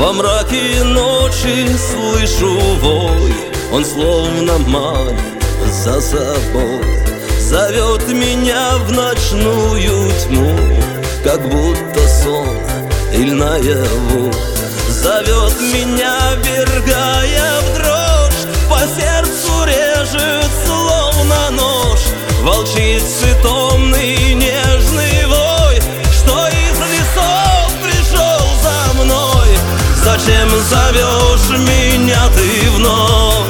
Во мраке ночи слышу вой, он словно манит за собой. Зовет меня в ночную тьму, как будто сон или наяву. Зовет меня, ввергая в дрожь, по сердцу режет словно нож. Волчицы томный нежный вой, что из лесов пришел за мной. Зачем зовешь меня ты вновь?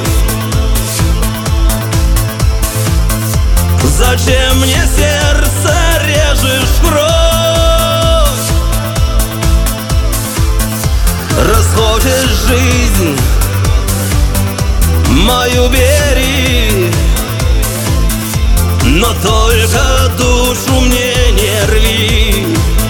Зачем мне сердце режешь кровь? Расходишь жизнь мою, бери, но только душу мне не рви.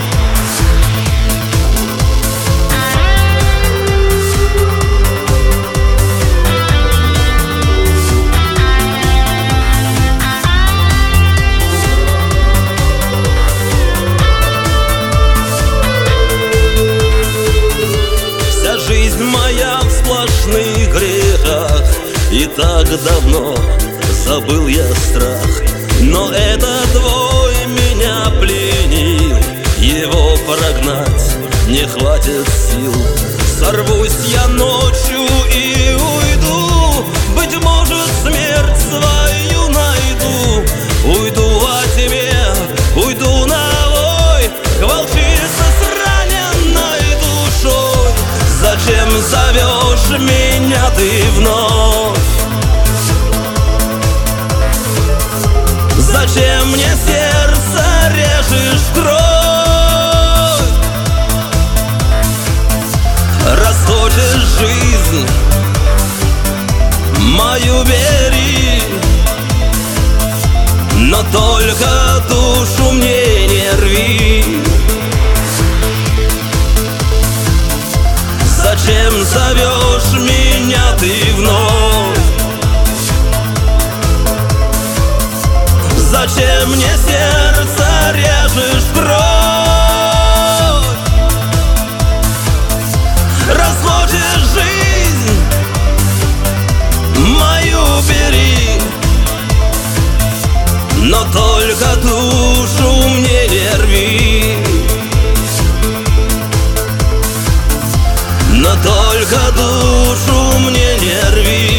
Вся жизнь моя в сплошных грехах, и так давно забыл я страх. Но этот вой меня пленил, его прогнать не хватит сил. Сорвусь я ночью и уйду, быть может, смерть свою найду. Уйду от тебя, уйду на вой, к волчице с раненной душой. Зачем зовешь меня ты вновь? Зачем мне сердце режешь кровь? Расходишь жизнь мою, бери, но только душу мне не рви. Зачем зовешь меня ты вновь? Зачем мне сердце режешь кровь? Расходишь жизнь мою, бери, но только душу мне не рви. Но только душу мне не рви.